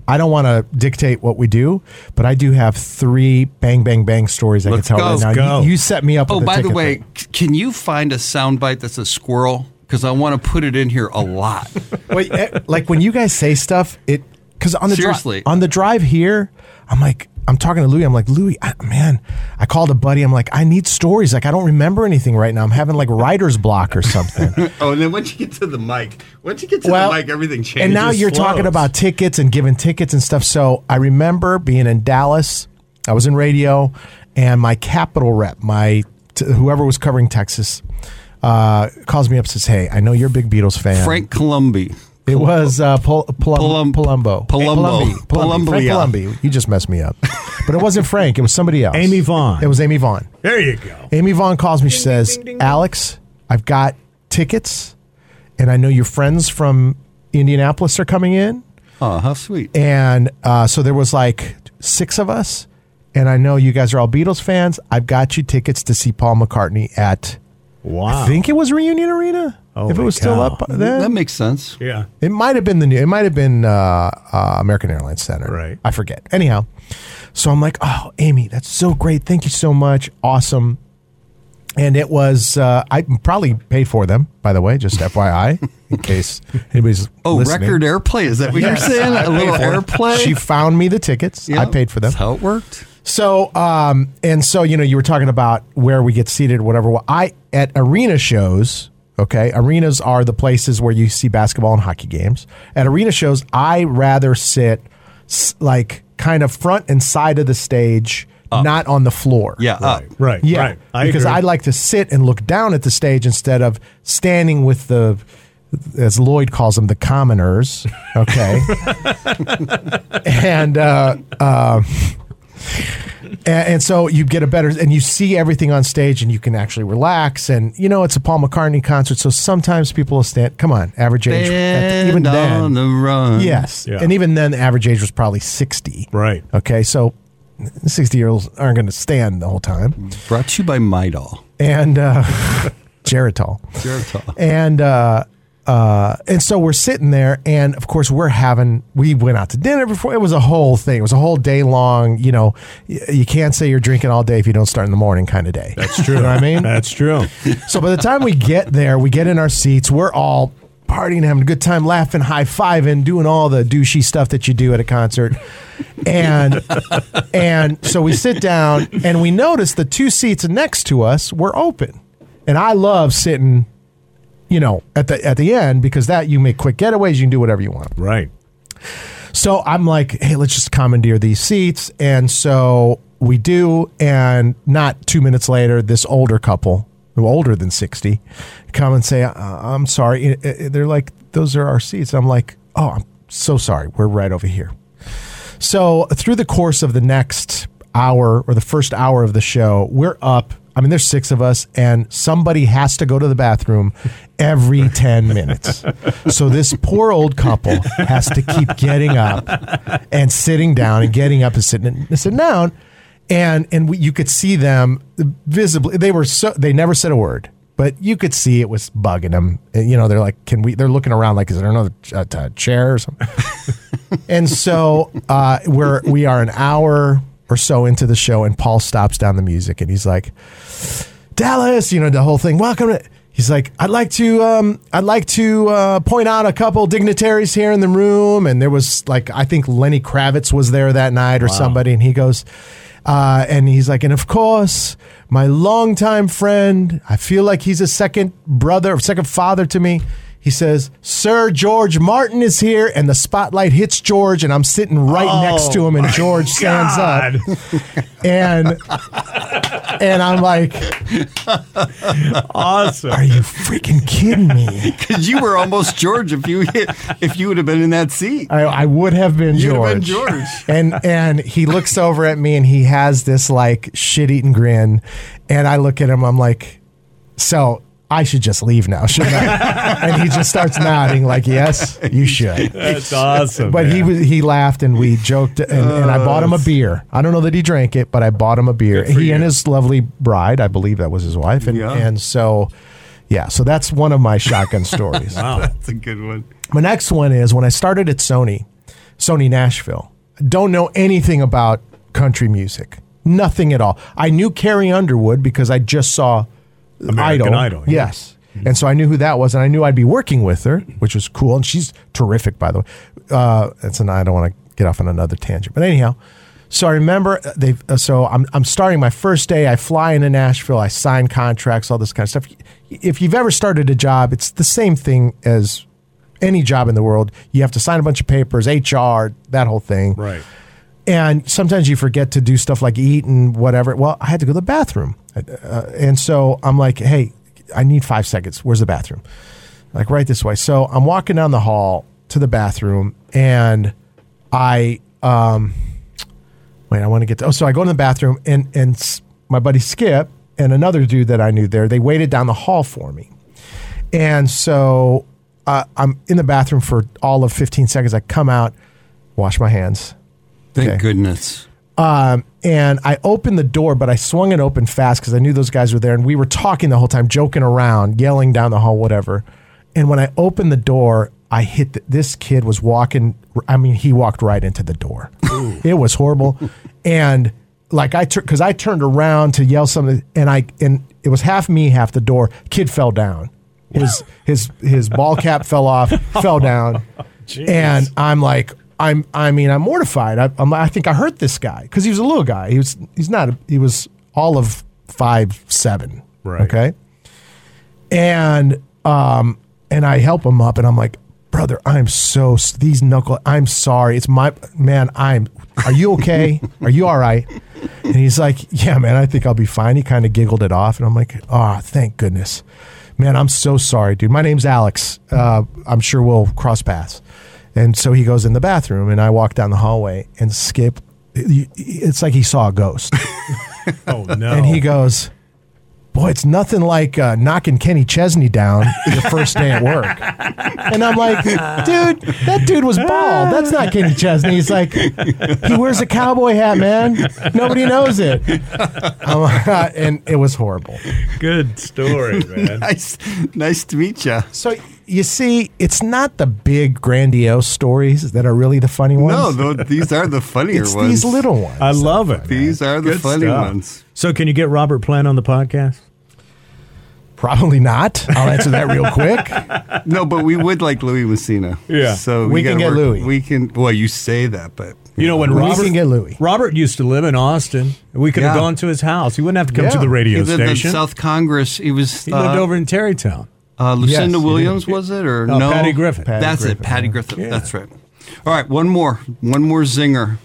I don't want to dictate what we do, but I do have 3 bang, bang, bang stories I Let's can tell go. right now. You set me up with Oh, the by the ticket way, thing. can you find a soundbite that's a squirrel? Because I want to put it in here a lot. Wait, like when you guys say stuff, because on the Seriously. on the drive here, I'm talking to Louie. I'm like, Louie, man, I called a buddy. I'm like, I need stories. Like, I don't remember anything right now. I'm having like writer's block or something. Oh, and then once you get to the mic, everything changes. And now you're talking about tickets and giving tickets and stuff. So I remember being in Dallas. I was in radio, and my Capitol rep, whoever was covering Texas, calls me up and says, "Hey, I know you're a big Beatles fan." Frank Columbi. It was Palumbo. Palumbo, yeah. Palumbi. You just messed me up. But it wasn't Frank. It was somebody else. Amy Vaughn. It was Amy Vaughn. There you go. Amy Vaughn calls me. She says, Alex, I've got tickets, and I know your friends from Indianapolis are coming in. Oh, how sweet. And so there was like 6 of us, and I know you guys are all Beatles fans. I've got you tickets to see Paul McCartney at, Wow. I think it was Reunion Arena. Oh, if it was still up then. That makes sense. Yeah. It might have been American Airlines Center. Right. I forget. Anyhow, so I'm like, oh, Amy, that's so great. Thank you so much. Awesome. And it was, I probably paid for them, by the way, just FYI, in case anybody's listening. Record airplay. Is that what you're saying? A little airplay? She found me the tickets. Yep. I paid for them. That's how it worked. So, you were talking about where we get seated, whatever. Well, at arena shows, okay, arenas are the places where you see basketball and hockey games. At arena shows, I rather sit like kind of front and side of the stage, not on the floor. Yeah, Right. Yeah, Right. because agree. I like to sit and look down at the stage instead of standing with the, as Lloyd calls them, the commoners. Okay, and so you get a better, and you see everything on stage, and you can actually relax. And it's a Paul McCartney concert, so sometimes people will stand. Come on, average age, even Band then, on the run. yes, Yeah. and even then, the average age was probably 60. Right. Okay, so 60-year-olds aren't going to stand the whole time. Brought to you by Midol. And Geritol. And so we're sitting there, and of course we went out to dinner before. It was a whole thing. It was a whole day long. You can't say you're drinking all day if you don't start in the morning kind of day. That's true. You know what I mean? That's true. So by the time we get there, we get in our seats. We're all partying, having a good time, laughing, high-fiving, doing all the douchey stuff that you do at a concert. And so we sit down, and we notice the 2 seats next to us were open. And I love sitting, at the end, because that you make quick getaways, you can do whatever you want. Right. So I'm like, hey, let's just commandeer these seats. And so we do, and not 2 minutes later, this older couple, older than 60, come and say, I'm sorry. They're like, those are our seats. I'm like, oh, I'm so sorry. We're right over here. So through the course of the next hour, or the first hour of the show, we're up. I mean, there's 6 of us, and somebody has to go to the bathroom every 10 minutes. So this poor old couple has to keep getting up and sitting down, and getting up and sitting down. And you could see them visibly. They never said a word, but you could see it was bugging them. And, they're like, they're looking around like, is there another chair or something? And so we are an hour or so into the show, and Paul stops down the music, and he's like, Dallas, the whole thing. Welcome to. He's like, I'd like to point out a couple dignitaries here in the room, and there was like, I think Lenny Kravitz was there that night or somebody, and he goes, and he's like, and of course, my longtime friend, I feel like he's a second brother or second father to me. He says, Sir George Martin is here, and the spotlight hits George, and I'm sitting right next to him, and George stands up, and I'm like, Awesome. are you freaking kidding me? Because you were almost George if you would have been in that seat. I would have been You'd George. have been George. And he looks over at me, and he has this like shit-eating grin, and I look at him, I'm like, so I should just leave now, shouldn't I? And he just starts nodding like, yes, you should. That's awesome. But he laughed, and we joked, and I bought him a beer. I don't know that he drank it, but I bought him a beer. Good for He and you. his lovely bride, I believe that was his wife. And, Yeah. and so, so that's one of my shotgun stories. Wow. That's a good one. My next one is when I started at Sony, Sony Nashville. Don't know anything about country music. Nothing at all. I knew Carrie Underwood because I just saw American Idol. Yeah. Yes. And so I knew who that was, and I knew I'd be working with her, which was cool. And she's terrific, by the way. I don't want to get off on another tangent. But anyhow, so I remember I'm starting my first day. I fly into Nashville. I sign contracts, all this kind of stuff. If you've ever started a job, it's the same thing as any job in the world. You have to sign a bunch of papers, HR, that whole thing. Right. And sometimes you forget to do stuff like eat and whatever. Well, I had to go to the bathroom. And so I'm like, hey, I need 5 seconds. Where's the bathroom? Like right this way. So I'm walking down the hall to the bathroom, and so I go to the bathroom, and my buddy Skip and another dude that I knew there, they waited down the hall for me. And so I'm in the bathroom for all of 15 seconds. I come out, wash my hands. Thank goodness. And I opened the door, but I swung it open fast because I knew those guys were there, and we were talking the whole time, joking around, yelling down the hall, whatever. And when I opened the door, I hit this kid was walking. I mean, he walked right into the door. It was horrible. And like because I turned around to yell something, and it was half me, half the door. Kid fell down. His ball cap fell off, fell down. Jeez. And I'm like, I'm mortified. I think I hurt this guy because he was a little guy. He was all of 5'7". Right. Okay. And I help him up, and I'm like, brother, I'm sorry. It's my man. Are you okay? Are you all right? And he's like, yeah, man, I think I'll be fine. He kind of giggled it off, and I'm like, oh, thank goodness, man. I'm so sorry, dude. My name's Alex. I'm sure we'll cross paths. And so he goes in the bathroom, and I walk down the hallway, and Skip, it's like he saw a ghost. Oh, no. And he goes, boy, it's nothing like knocking Kenny Chesney down your first day at work. And I'm like, dude, that dude was bald. That's not Kenny Chesney. He's like, he wears a cowboy hat, man. Nobody knows it. And it was horrible. Good story, man. Nice to meet you. So you see, it's not the big grandiose stories that are really the funny ones. No, these are the funnier it's ones. these little ones. I love it. These are the Good funny stuff. ones. So can you get Robert Plant on the podcast? Probably not. I'll answer that real quick. No, but we would like Louis Messina. Yeah. So We can gotta get Louis. We can. Well, you say that, but You know, when We Robert can get Louis. Robert used to live in Austin, we could have Yeah. gone to his house. He wouldn't have to come Yeah. to the radio he lived in station. South Congress. He was. He lived over in Terrytown. Lucinda Yes, Williams, was it or No, no? Patty Griffin. That's Patty it. Patty Griffin, Griffin. yeah. That's right. All right, one more zinger.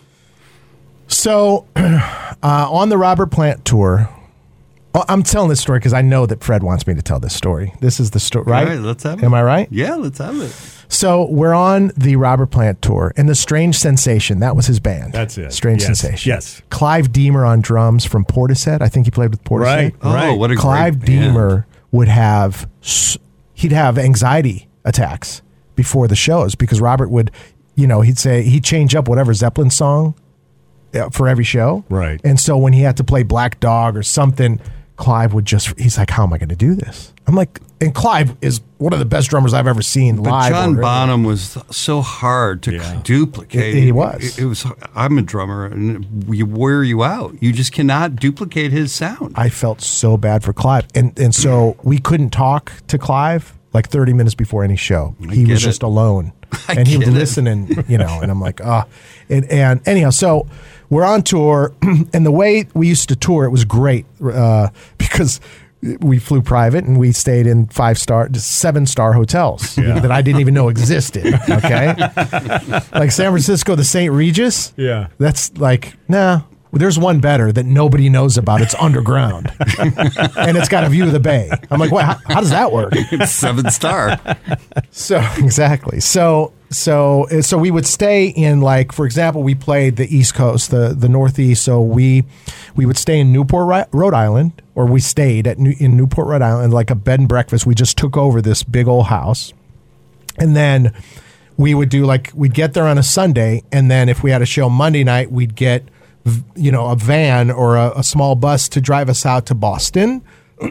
So, on the Robert Plant tour, I'm telling this story because I know that Fred wants me to tell this story. This is the story, right? All right, let's have it. Am I right? Yeah, let's have it. So we're on the Robert Plant tour, and the Strange Sensation, that was his band. That's it. Strange Yes, Sensation. yes. Clive Deemer on drums from Portishead. I think he played with Portishead. Right. Oh, what a Clive great band. Deemer would have, he'd have anxiety attacks before the shows because Robert would, he'd change up whatever Zeppelin song for every show. Right. And so when he had to play Black Dog or something, Clive would he's like, how am I going to do this? I'm like, and Clive is one of the best drummers I've ever seen But live. John or- Bonham was so hard to Yeah. duplicate. He was. It was. I'm a drummer, and we wear you out. You just cannot duplicate his sound. I felt so bad for Clive. And so we couldn't talk to Clive like 30 minutes before any show. He get was it. just alone. I And he was get it. listening, and I'm like, And anyhow, so we're on tour, and the way we used to tour, it was great because we flew private and we stayed in 7-star hotels that I didn't even know existed. Okay. Like San Francisco, the St. Regis. Yeah. That's like, nah. There's one better that nobody knows about. It's underground, and it's got a view of the bay. I'm like, what? How does that work? It's 7-star. So exactly. So we would stay in, like, for example, we played the East Coast, the Northeast. So we would stay in Newport, Rhode Island, or we stayed in Newport, Rhode Island, like a bed and breakfast. We just took over this big old house, and then we would we'd get there on a Sunday, and then if we had a show Monday night, we'd get a van or a small bus to drive us out to Boston,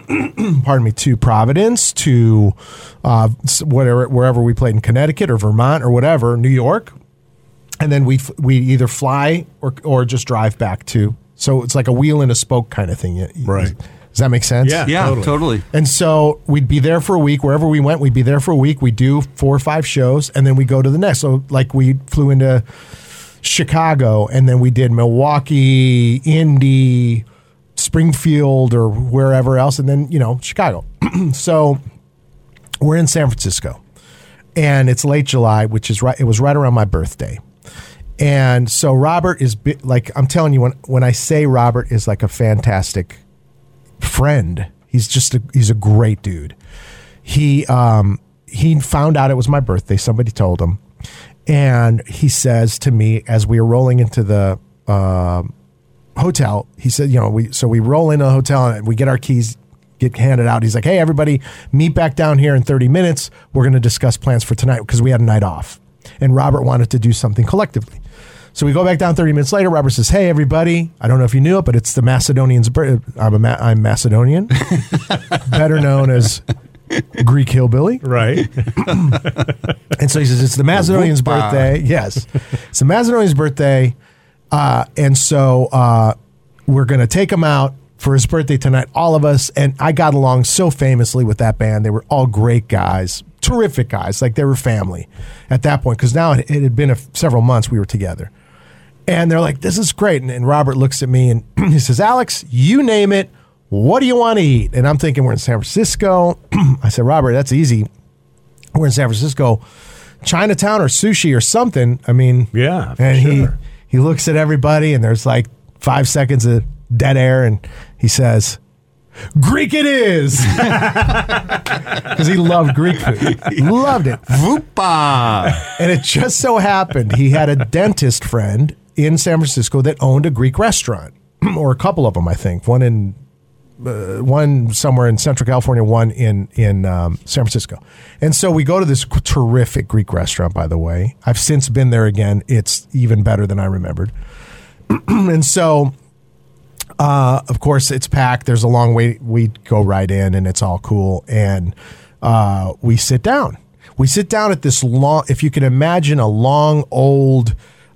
to Providence, to wherever we played in Connecticut or Vermont or whatever, New York. and then we either fly or just drive back to. So it's like a wheel and a spoke kind of thing. Right. Does that make sense? Yeah, totally. And so we'd be there for a week. Wherever we went, we'd be there for a week. We'd do 4 or 5 shows, and then we go to the next. So like we flew into Chicago, and then we did Milwaukee, Indy, Springfield, or wherever else, and then, Chicago. So we're in San Francisco, and it's late July, it was right around my birthday. And so Robert is like, I'm telling you, when I say Robert is like a fantastic friend, he's a great dude. He found out it was my birthday. Somebody told him, and he says to me as we were rolling into the hotel, he said, we roll into the hotel and we get our keys, get handed out. He's like, hey, everybody, meet back down here in 30 minutes. We're going to discuss plans for tonight because we had a night off, and Robert wanted to do something collectively. So we go back down 30 minutes later. Robert says, hey, everybody, I don't know if you knew it, but it's the Macedonians' birthday. I'm Macedonian, better known as Greek hillbilly. Right. And so he says, it's the Macedonians' birthday. Yes. It's the Macedonians' birthday. And so we're going to take him out for his birthday tonight, all of us. And I got along so famously with that band. They were all great guys, terrific guys. Like they were family at that point, because now it had been several months we were together. And they're like, this is great. And Robert looks at me and he says, Alex, you name it. What do you want to eat? And I'm thinking, we're in San Francisco. I said, Robert, that's easy. We're in San Francisco. Chinatown or sushi or something. I mean, yeah. And sure. he looks at everybody, and there's like 5 seconds of dead air, and he says, Greek it is. Because he loved Greek food. He loved it. Vupa. And it just so happened he had a dentist friend in San Francisco that owned a Greek restaurant, or a couple of them, I think. One somewhere in Central California, one in San Francisco. And so we go to this terrific Greek restaurant, by the way. I've since been there again. It's even better than I remembered. And so, of course, it's packed. There's a long wait. We go right in, and it's all cool. And we sit down. We sit down at this long, if you can imagine a long, old,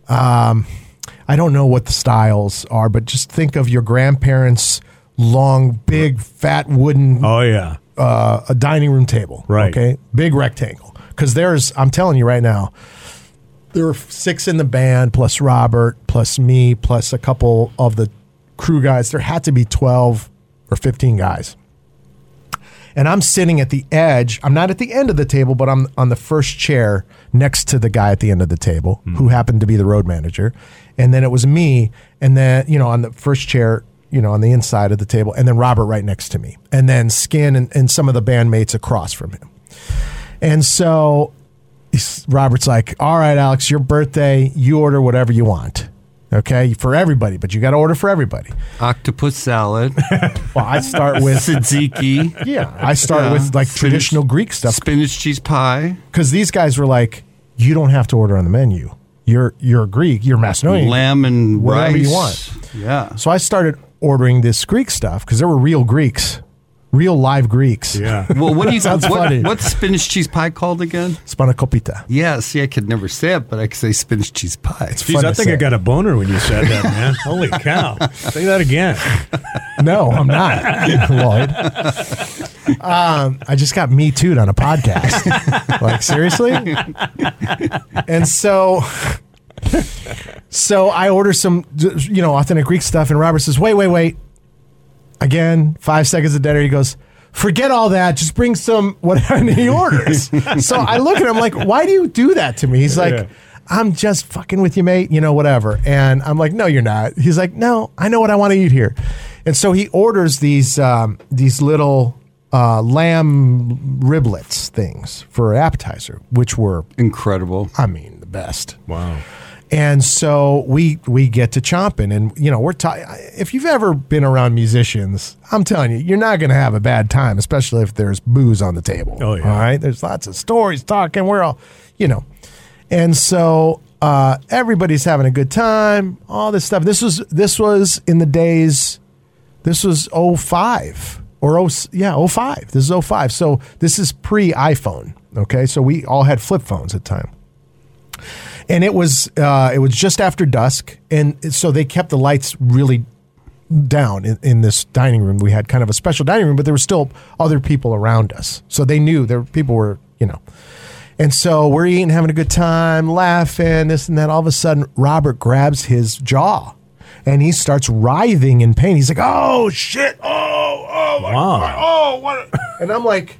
I don't know what the styles are, but just think of your grandparents' long, big, fat wooden a dining room table. Right. Okay? Big rectangle. Because I'm telling you right now, there were 6 in the band, plus Robert, plus me, plus a couple of the crew guys. There had to be 12 or 15 guys. And I'm sitting at the edge. I'm not at the end of the table, but I'm on the first chair next to the guy at the end of the table, who happened to be the road manager. And then it was me, and then, on the first chair, on the inside of the table, and then Robert right next to me, and then Skin and some of the bandmates across from him. And so Robert's like, all right, Alex, your birthday, you order whatever you want. Okay, for everybody, but you got to order for everybody. Octopus salad. Well, I start with tzatziki. Yeah, I start with like traditional Greek stuff. Spinach cheese pie. Because these guys were like, you don't have to order on the menu. You're Greek. You're Macedonian. Lamb and whatever rice. you want. Yeah. So I started ordering this Greek stuff because there were real Greeks, real live Greeks. Yeah. Well, what do you Sounds funny. What's spinach cheese pie called again? Spanakopita. Yeah, see, I could never say it, but I could say spinach cheese pie. It's Jeez, fun I to think say. I got a boner when you said that, man. Holy cow. Say that again. No, I'm not, Lloyd. I just got Me Too'd on a podcast. Like, seriously? And so I order some, authentic Greek stuff, and Robert says, wait. Again, 5 seconds of dead air. He goes, forget all that. Just bring some whatever. And he orders. So I look at him like, why do you do that to me? He's like, I'm just fucking with you, mate. Whatever. And I'm like, no, you're not. He's like, no, I know what I want to eat here. And so he orders these little lamb riblets things for appetizer, which were Incredible. the best. Wow. And so we get to chomping, and if you've ever been around musicians, I'm telling you, you're not going to have a bad time, especially if there's booze on the table. Oh, yeah. All right, there's lots of stories talking. We're all, and so everybody's having a good time. All this stuff. This was in the days. This was 05 or 05. This is 05. So this is pre-iPhone. Okay, so we all had flip phones at the time. And it was just after dusk, and so they kept the lights really down in this dining room. We had kind of a special dining room, but there were still other people around us, so they knew people were, And so we're eating, having a good time, laughing, this and that. All of a sudden, Robert grabs his jaw, and he starts writhing in pain. He's like, "Oh shit! Oh my God! Oh what?" And I'm like,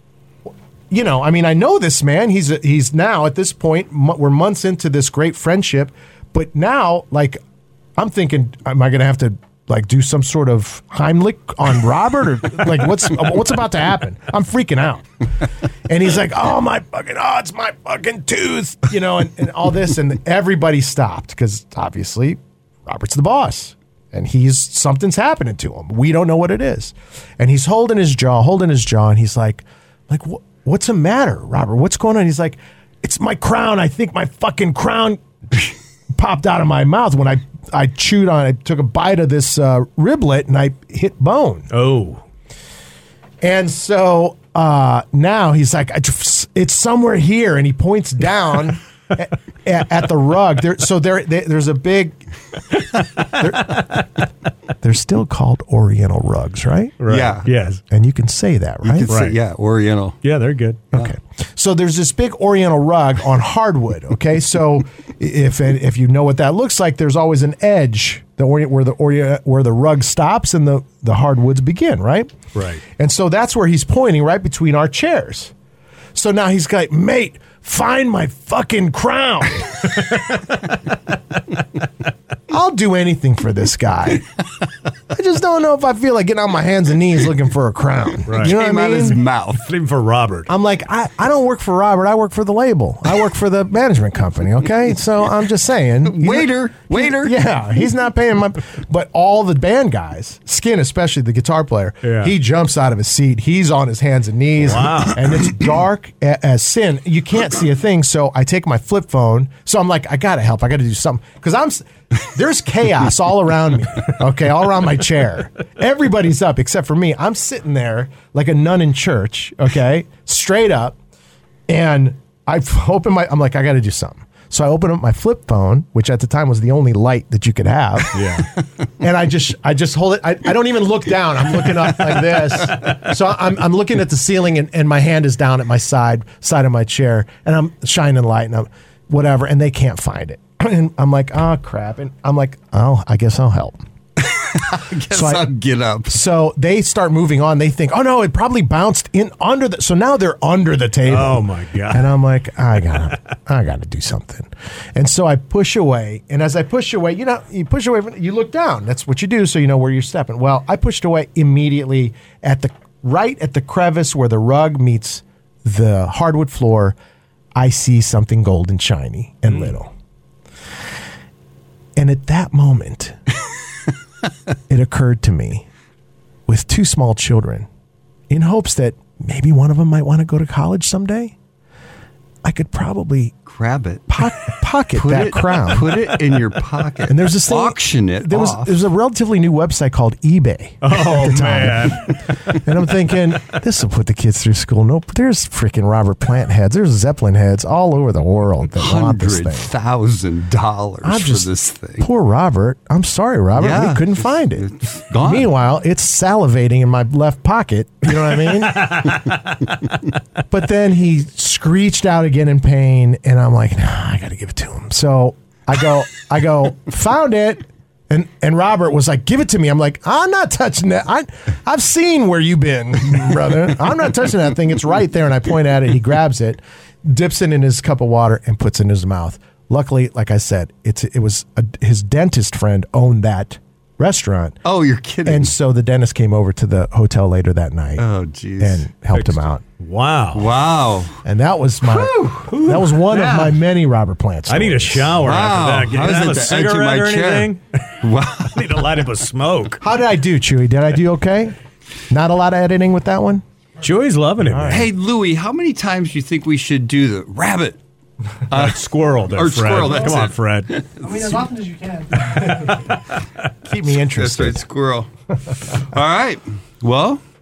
I know this man. He's now at this point, we're months into this great friendship, but now, like, I'm thinking, am I going to have to do some sort of Heimlich on Robert, or like what's about to happen? I'm freaking out. And he's like, it's my fucking tooth, and all this, and everybody stopped because obviously Robert's the boss. And something's happening to him. We don't know what it is. And he's holding his jaw, and he's like, what's the matter, Robert? What's going on? He's like, it's my crown. I think my fucking crown popped out of my mouth when I chewed on it. I took a bite of this riblet, and I hit bone. Oh. And so now he's like, it's somewhere here. And he points down at the rug. There's a big... They're still called Oriental rugs, right? Yeah. Yes. And you can say that, right? You can say, yeah, Oriental. Yeah, they're good. Okay. So there's this big Oriental rug on hardwood, okay? So if you know what that looks like, there's always an edge where the rug stops and the hardwoods begin, right? Right. And so that's where he's pointing, right between our chairs. So now he's like, "Mate, find my fucking crown." I'll do anything for this guy. I just don't know if I feel like getting on my hands and knees looking for a crown. Right. You know what I mean? Out his mouth. Even for Robert. I'm like, I don't work for Robert. I work for the label. I work for the management company, okay? So I'm just saying. Waiter. Yeah, he's not paying my... But all the band guys, Skin especially, the guitar player, he jumps out of his seat. He's on his hands and knees. Wow. And it's dark as sin. You can't see a thing, so I take my flip phone. So I'm like, I got to help. I got to do something. Because there's chaos all around me, okay, all around my chair. Everybody's up except for me. I'm sitting there like a nun in church, okay, straight up, and I'm like, I got to do something. So I open up my flip phone, which at the time was the only light that you could have. Yeah. And I just hold it. I don't even look down. I'm looking up like this. So I'm looking at the ceiling, and my hand is down at my side of my chair, and I'm shining light, and I'm whatever, and they can't find it. And I'm like, oh crap. And I'm like, oh, I guess I'll help. I'll get up. So they start moving on. They think, oh no, it probably bounced in under the. So now they're under the table. Oh my God. And I'm like, I gotta do something. And so I push away. And as I push away, you push away. You look down. That's what you do, so you know where you're stepping. Well, I pushed away immediately right at the crevice where the rug meets the hardwood floor. I see something gold and shiny and little. And at that moment, it occurred to me, with two small children, in hopes that maybe one of them might want to go to college someday, I could probably grab it, pocket that crown, put it in your pocket, and there's this thing, auction it. There's a relatively new website called eBay. Oh man! And I'm thinking, this will put the kids through school. Nope, there's freaking Robert Plant heads. There's Zeppelin heads all over the world that want this thing. $100,000 for this thing. Poor Robert. I'm sorry, Robert. Yeah, we couldn't find it. It's gone. Meanwhile, it's salivating in my left pocket. You know what I mean? But then he screeched out again in pain, and I'm like, nah, I got to give it to him. So I go, found it. And Robert was like, give it to me. I'm like, I'm not touching that. I've seen where you've been, brother. I'm not touching that thing. It's right there. And I point at it. He grabs it, dips it in his cup of water, and puts it in his mouth. Luckily, like I said, his dentist friend owned that restaurant. Oh, you're kidding. And so the dentist came over to the hotel later that night. Oh, geez. And helped him out. Wow. And that was one of my many Robert Plant stories. I need a shower after that. Can I have a cigarette or anything? Wow. I need to light up a smoke. How did I do, Chewy? Did I do okay? Not a lot of editing with that one? Chewy's loving it, man. Hey, Louie, how many times do you think we should do the rabbit? Squirrel there, or Fred. squirrel, that's Come on, it. Fred. I mean, as often as you can. Keep me interested. That's right, squirrel. All right. Well,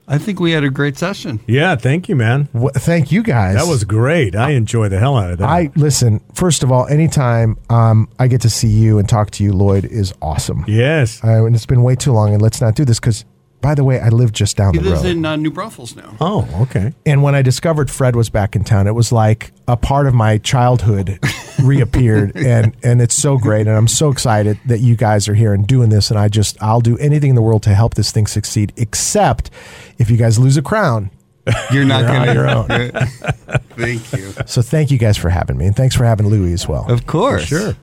I think we had a great session. Yeah, thank you, man. Thank you guys. That was great. I enjoyed the hell out of that. Listen, first of all, anytime I get to see you and talk to you, Lloyd, is awesome. Yes. And it's been way too long, and let's not do this because, by the way, I live just down He the road. lives in New Braunfels now. Oh, okay. And when I discovered Fred was back in town, it was like a part of my childhood reappeared, and it's so great. And I'm so excited that you guys are here and doing this. And I'll do anything in the world to help this thing succeed, except if you guys lose a crown. You're not You're on going your own. Thank you. So thank you guys for having me, and thanks for having Louie as well. Of course. Sure.